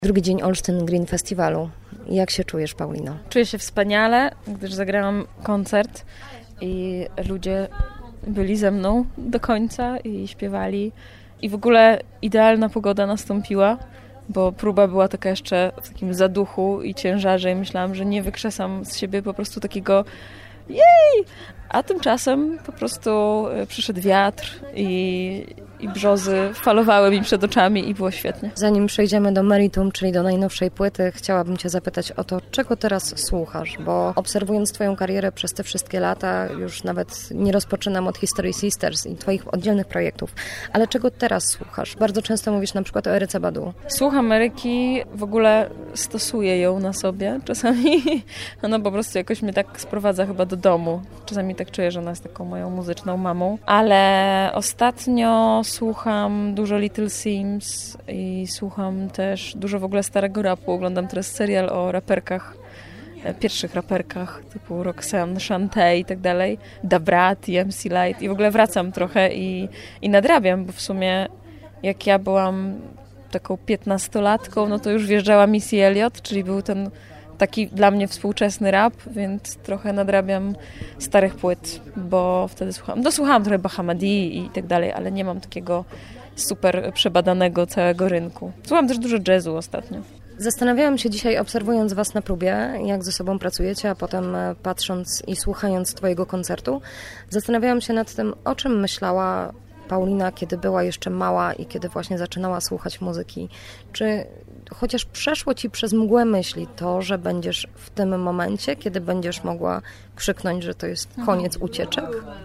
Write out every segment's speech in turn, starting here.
Drugi dzień Olsztyn Green Festiwalu. Jak się czujesz, Paulino? Czuję się wspaniale, gdyż zagrałam koncert i ludzie byli ze mną do końca i śpiewali. I w ogóle idealna pogoda nastąpiła, bo próba była taka jeszcze w takim zaduchu i ciężarze i myślałam, że nie wykrzesam z siebie po prostu takiego jej! A tymczasem po prostu przyszedł wiatr i brzozy falowały mi przed oczami i było świetnie. Zanim przejdziemy do meritum, czyli do najnowszej płyty, chciałabym Cię zapytać o to, czego teraz słuchasz, bo obserwując Twoją karierę przez te wszystkie lata, już nawet nie rozpoczynam od History Sisters i Twoich oddzielnych projektów, ale czego teraz słuchasz? Bardzo często mówisz na przykład o Eryce Badu. Słucham Eryki, w ogóle stosuję ją na sobie czasami. Ona po prostu jakoś mnie tak sprowadza chyba do domu. Czasami tak czuję, że ona jest taką moją muzyczną mamą. Ale ostatnio słucham dużo Little Sims i słucham też dużo w ogóle starego rapu. Oglądam teraz serial o raperkach, pierwszych raperkach typu Roxanne, Shantae i tak dalej. Da Brat i MC Lyte i w ogóle wracam trochę i nadrabiam, bo w sumie jak ja byłam taką 15-latką, no to już wjeżdżała Missy Elliott, czyli był ten taki dla mnie współczesny rap, więc trochę nadrabiam starych płyt, bo wtedy słuchałam trochę Bahamadi i tak dalej, ale nie mam takiego super przebadanego całego rynku. Słucham też dużo jazzu ostatnio. Zastanawiałam się dzisiaj, obserwując Was na próbie, jak ze sobą pracujecie, a potem patrząc i słuchając Twojego koncertu, zastanawiałam się nad tym, o czym myślała Paulina, kiedy była jeszcze mała i kiedy właśnie zaczynała słuchać muzyki. Czy chociaż przeszło Ci przez mgłę myśli to, że będziesz w tym momencie, kiedy będziesz mogła krzyknąć, że to jest koniec ucieczek?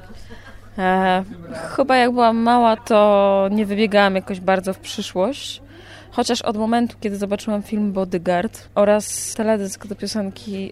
Chyba jak byłam mała, to nie wybiegałam jakoś bardzo w przyszłość. Chociaż od momentu, kiedy zobaczyłam film Bodyguard oraz teledysk do piosenki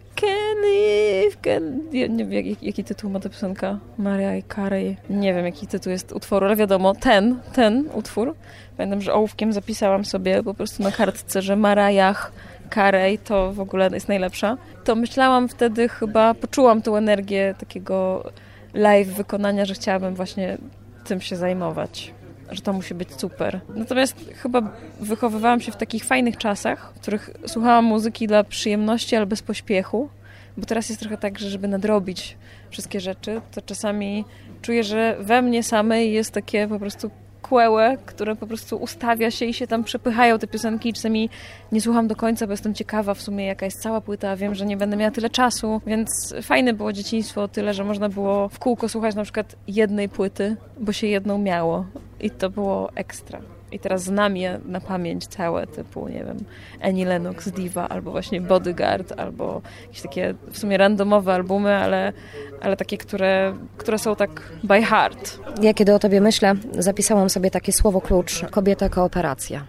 nie wiem, jaki tytuł ma ta piosenka, Mariah Carey. Nie wiem, jaki tytuł jest utworu, ale wiadomo, ten utwór. Pamiętam, że ołówkiem zapisałam sobie po prostu na kartce, że Mariah Carey to w ogóle jest najlepsza. To myślałam wtedy chyba, poczułam tą energię takiego live wykonania, że chciałabym właśnie tym się zajmować. Że to musi być super. Natomiast chyba wychowywałam się w takich fajnych czasach, w których słuchałam muzyki dla przyjemności, ale bez pośpiechu. Bo teraz jest trochę tak, że żeby nadrobić wszystkie rzeczy, to czasami czuję, że we mnie samej jest takie po prostu kłełe, które po prostu ustawia się i się tam przepychają te piosenki i czasami nie słucham do końca, bo jestem ciekawa w sumie jaka jest cała płyta, a wiem, że nie będę miała tyle czasu, więc fajne było dzieciństwo o tyle, że można było w kółko słuchać na przykład jednej płyty, bo się jedną miało i to było ekstra. I teraz znam je na pamięć całe, typu, nie wiem, Annie Lennox, Diva, albo właśnie Bodyguard, albo jakieś takie w sumie randomowe albumy, ale takie, które są tak by heart. Ja kiedy o Tobie myślę, zapisałam sobie takie słowo klucz, kobieta kooperacja.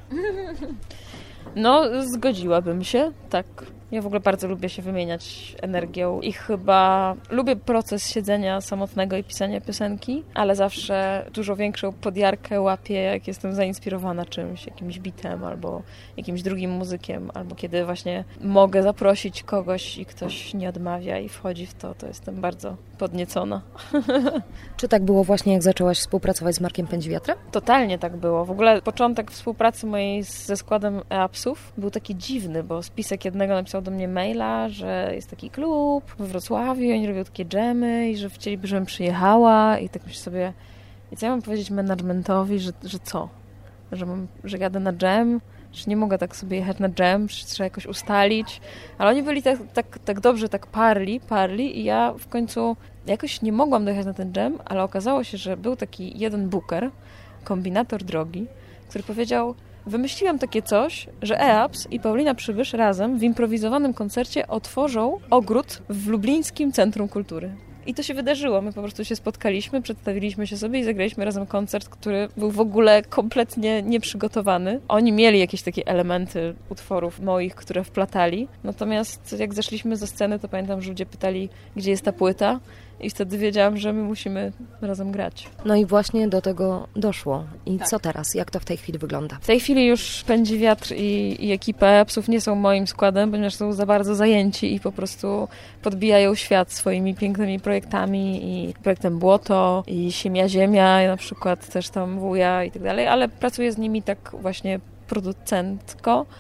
No, zgodziłabym się, tak. Ja w ogóle bardzo lubię się wymieniać energią i chyba lubię proces siedzenia samotnego i pisania piosenki, ale zawsze dużo większą podjarkę łapię, jak jestem zainspirowana czymś, jakimś bitem albo jakimś drugim muzykiem, albo kiedy właśnie mogę zaprosić kogoś i ktoś nie odmawia i wchodzi w to jestem bardzo podniecona. Czy tak było właśnie, jak zaczęłaś współpracować z Markiem Pędziwiatrem? Totalnie tak było. W ogóle początek współpracy mojej ze składem EAPS-ów był taki dziwny, bo spisek jednego napisał do mnie maila, że jest taki klub we Wrocławiu, oni robią takie dżemy i że chcieliby, żebym przyjechała i tak myślę sobie, i co ja mam powiedzieć managementowi, że co? Że jadę na dżem? Że nie mogę tak sobie jechać na dżem, że trzeba jakoś ustalić. Ale oni byli tak dobrze, tak parli i ja w końcu jakoś nie mogłam dojechać na ten dżem, ale okazało się, że był taki jeden booker, kombinator drogi, który powiedział: wymyśliłam takie coś, że EAPS i Paulina Przybysz razem w improwizowanym koncercie otworzą ogród w Lublińskim Centrum Kultury. I to się wydarzyło. My po prostu się spotkaliśmy, przedstawiliśmy się sobie i zagraliśmy razem koncert, który był w ogóle kompletnie nieprzygotowany. Oni mieli jakieś takie elementy utworów moich, które wplatali. Natomiast jak zeszliśmy ze sceny, to pamiętam, że ludzie pytali, gdzie jest ta płyta. I wtedy wiedziałam, że my musimy razem grać. No i właśnie do tego doszło. I tak. Co teraz? Jak to w tej chwili wygląda? W tej chwili już Pędziwiatr i ekipa psów nie są moim składem, ponieważ są za bardzo zajęci i po prostu podbijają świat swoimi pięknymi projektami i projektem Błoto i Siemia Ziemia, ja na przykład też tam wuja i tak dalej, ale pracuję z nimi tak właśnie producentko.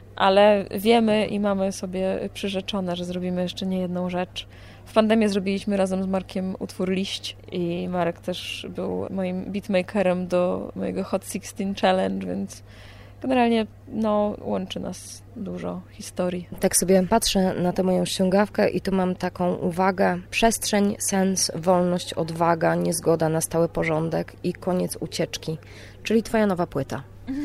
ale wiemy i mamy sobie przyrzeczone, że zrobimy jeszcze nie jedną rzecz. W pandemię zrobiliśmy razem z Markiem utwór Liść i Marek też był moim beatmakerem do mojego Hot 16 Challenge, więc generalnie łączy nas dużo historii. Tak sobie patrzę na tę moją ściągawkę i tu mam taką uwagę. Przestrzeń, sens, wolność, odwaga, niezgoda na stały porządek i koniec ucieczki. Czyli twoja nowa płyta.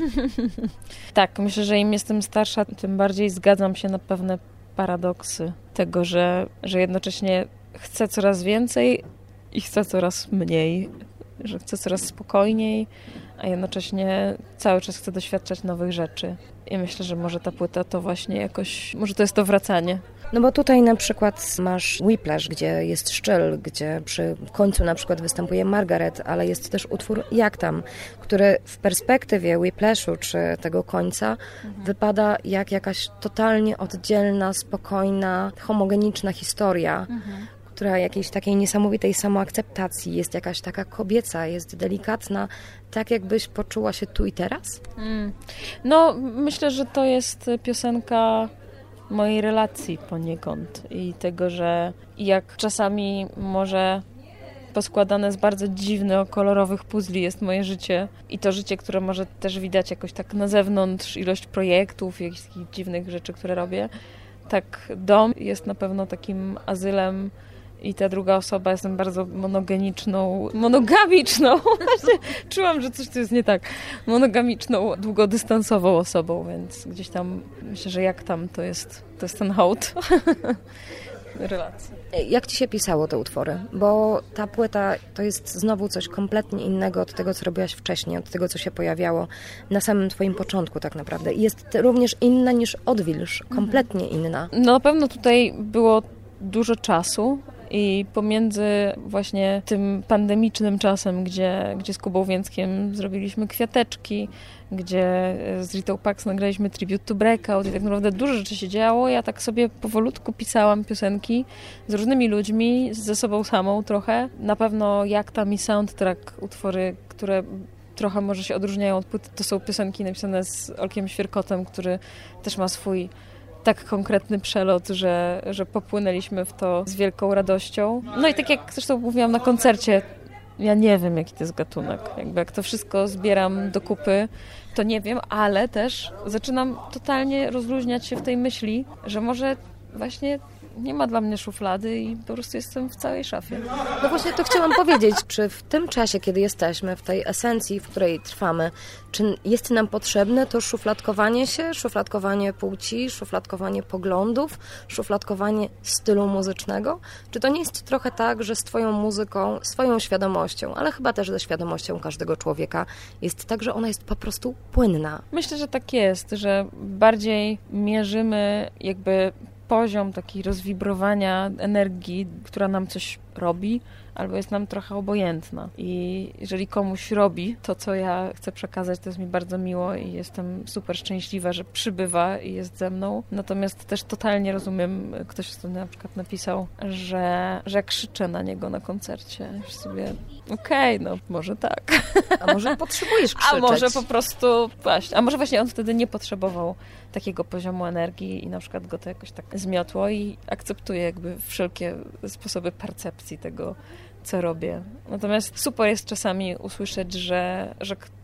Tak, myślę, że im jestem starsza, tym bardziej zgadzam się na pewne paradoksy tego, że jednocześnie chcę coraz więcej i chcę coraz mniej, że chcę coraz spokojniej, a jednocześnie cały czas chcę doświadczać nowych rzeczy. I myślę, że może ta płyta to właśnie jakoś, może to jest to wracanie. No bo tutaj na przykład masz Whiplash, gdzie jest szczyl, gdzie przy końcu na przykład występuje Margaret, ale jest też utwór Jak tam, który w perspektywie Whiplashu czy tego końca wypada jak jakaś totalnie oddzielna, spokojna, homogeniczna historia, która jakiejś takiej niesamowitej samoakceptacji jest jakaś taka kobieca, jest delikatna, tak jakbyś poczuła się tu i teraz? No, myślę, że to jest piosenka mojej relacji poniekąd i tego, że jak czasami może poskładane z bardzo dziwnych, kolorowych puzli jest moje życie i to życie, które może też widać jakoś tak na zewnątrz, ilość projektów, jakichś takich dziwnych rzeczy, które robię, tak dom jest na pewno takim azylem i ta druga osoba jestem bardzo monogamiczną. Właśnie czułam, że coś tu jest nie tak. Monogamiczną, długodystansową osobą, więc gdzieś tam myślę, że Jak tam to jest ten hołd relacji. Jak ci się pisało te utwory? Bo ta płyta to jest znowu coś kompletnie innego od tego, co robiłaś wcześniej, od tego, co się pojawiało na samym twoim początku tak naprawdę. I jest również inna niż Odwilż, kompletnie inna. No na pewno tutaj było dużo czasu i pomiędzy właśnie tym pandemicznym czasem, gdzie z Kubą Więckiem zrobiliśmy Kwiateczki, gdzie z Ritą Pax nagraliśmy Tribute to Breakout i tak naprawdę dużo rzeczy się działo. Ja tak sobie powolutku pisałam piosenki z różnymi ludźmi, ze sobą samą trochę. Na pewno Jak tam i Soundtrack, utwory, które trochę może się odróżniają od płyty, to są piosenki napisane z Olkiem Świerkotem, który też ma swój tak konkretny przelot, że popłynęliśmy w to z wielką radością. No i tak jak zresztą mówiłam na koncercie, ja nie wiem, jaki to jest gatunek. Jakby jak to wszystko zbieram do kupy, to nie wiem, ale też zaczynam totalnie rozluźniać się w tej myśli, że może właśnie nie ma dla mnie szuflady i po prostu jestem w całej szafie. No właśnie to chciałam powiedzieć, czy w tym czasie, kiedy jesteśmy, w tej esencji, w której trwamy, czy jest nam potrzebne to szufladkowanie się, szufladkowanie płci, szufladkowanie poglądów, szufladkowanie stylu muzycznego? Czy to nie jest trochę tak, że z twoją muzyką, swoją świadomością, ale chyba też ze świadomością każdego człowieka, jest tak, że ona jest po prostu płynna? Myślę, że tak jest, że bardziej mierzymy jakby poziom takiej rozwibrowania energii, która nam coś robi, albo jest nam trochę obojętna. I jeżeli komuś robi to, co ja chcę przekazać, to jest mi bardzo miło i jestem super szczęśliwa, że przybywa i jest ze mną. Natomiast też totalnie rozumiem, ktoś ostatnio na przykład napisał, że krzyczę na niego na koncercie. Już sobie okej, no może tak. A może potrzebujesz krzyczeć? A może po prostu właśnie. A może właśnie on wtedy nie potrzebował takiego poziomu energii i na przykład go to jakoś tak zmiotło i akceptuje jakby wszelkie sposoby percepcji tego, co robię. Natomiast super jest czasami usłyszeć, że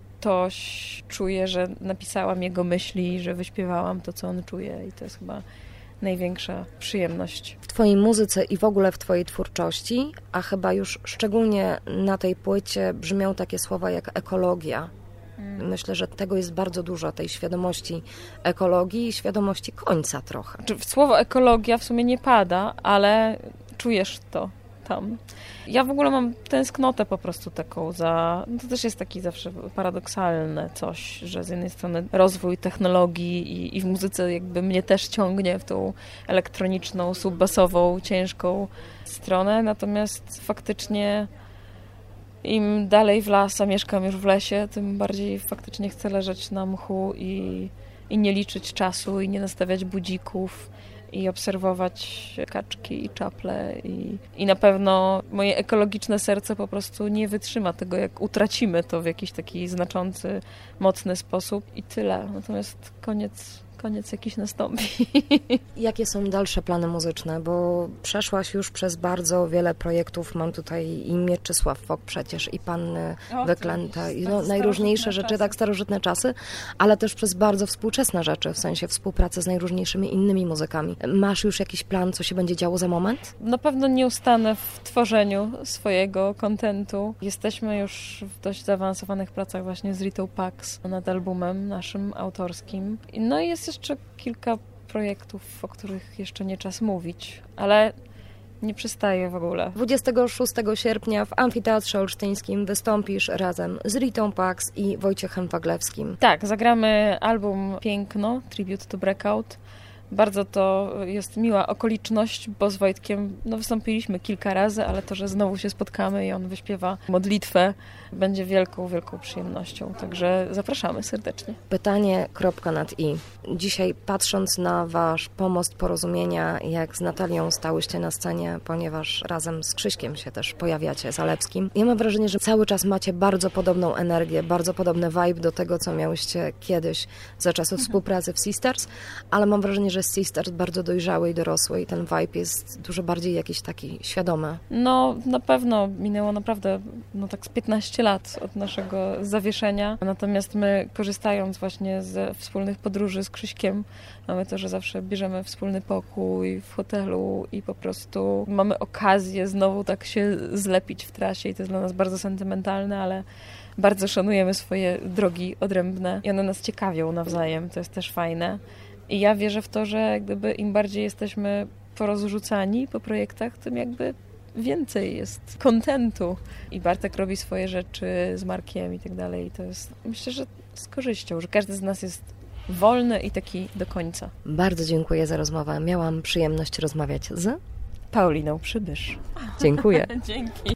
ktoś czuje, że napisałam jego myśli, że wyśpiewałam to, co on czuje i to jest chyba największa przyjemność. W twojej muzyce i w ogóle w twojej twórczości, a chyba już szczególnie na tej płycie brzmią takie słowa jak ekologia. Myślę, że tego jest bardzo dużo, tej świadomości ekologii i świadomości końca trochę. Słowo ekologia w sumie nie pada, ale czujesz to tam. Ja w ogóle mam tęsknotę po prostu taką za... To też jest taki zawsze paradoksalne coś, że z jednej strony rozwój technologii i w muzyce jakby mnie też ciągnie w tą elektroniczną, subbasową, ciężką stronę, natomiast faktycznie im dalej w las, a mieszkam już w lesie, tym bardziej faktycznie chcę leżeć na mchu i nie liczyć czasu i nie nastawiać budzików i obserwować kaczki i czaple i na pewno moje ekologiczne serce po prostu nie wytrzyma tego, jak utracimy to w jakiś taki znaczący, mocny sposób i tyle. Natomiast koniec jakiś nastąpi. Jakie są dalsze plany muzyczne? Bo przeszłaś już przez bardzo wiele projektów. Mam tutaj i Mieczysław Fok przecież, i Panny Wyklęte, i najróżniejsze rzeczy, tak starożytne czasy, ale też przez bardzo współczesne rzeczy, w sensie współpracy z najróżniejszymi innymi muzykami. Masz już jakiś plan, co się będzie działo za moment? Na pewno nie ustanę w tworzeniu swojego kontentu. Jesteśmy już w dość zaawansowanych pracach właśnie z Ritą Pax nad albumem naszym autorskim. No i jest jeszcze kilka projektów, o których jeszcze nie czas mówić, ale nie przystaję w ogóle. 26 sierpnia w Amfiteatrze Olsztyńskim wystąpisz razem z Ritą Pax i Wojciechem Waglewskim. Tak, zagramy album Piękno, Tribute to Breakout. Bardzo to jest miła okoliczność, bo z Wojtkiem wystąpiliśmy kilka razy, ale to, że znowu się spotkamy i on wyśpiewa modlitwę, będzie wielką, wielką przyjemnością. Także zapraszamy serdecznie. Pytanie, kropka nad i. Dzisiaj patrząc na wasz pomost porozumienia, jak z Natalią stałyście na scenie, ponieważ razem z Krzyśkiem się też pojawiacie, Zalewskim. Ja mam wrażenie, że cały czas macie bardzo podobną energię, bardzo podobny vibe do tego, co miałyście kiedyś za czasów współpracy w Sisters, ale mam wrażenie, że z Sisters bardzo dojrzały i dorosły i ten vibe jest dużo bardziej jakiś taki świadomy. No, na pewno minęło naprawdę tak z 15 lat od naszego zawieszenia. Natomiast my, korzystając właśnie ze wspólnych podróży z Krzyśkiem, mamy to, że zawsze bierzemy wspólny pokój w hotelu i po prostu mamy okazję znowu tak się zlepić w trasie i to jest dla nas bardzo sentymentalne, ale bardzo szanujemy swoje drogi odrębne i one nas ciekawią nawzajem, to jest też fajne. I ja wierzę w to, że jak gdyby im bardziej jesteśmy porozrzucani po projektach, tym jakby więcej jest kontentu. I Bartek robi swoje rzeczy z Markiem i tak dalej. I to jest, myślę, że z korzyścią, że każdy z nas jest wolny i taki do końca. Bardzo dziękuję za rozmowę. Miałam przyjemność rozmawiać z Pauliną Przybysz. Dziękuję. Dzięki.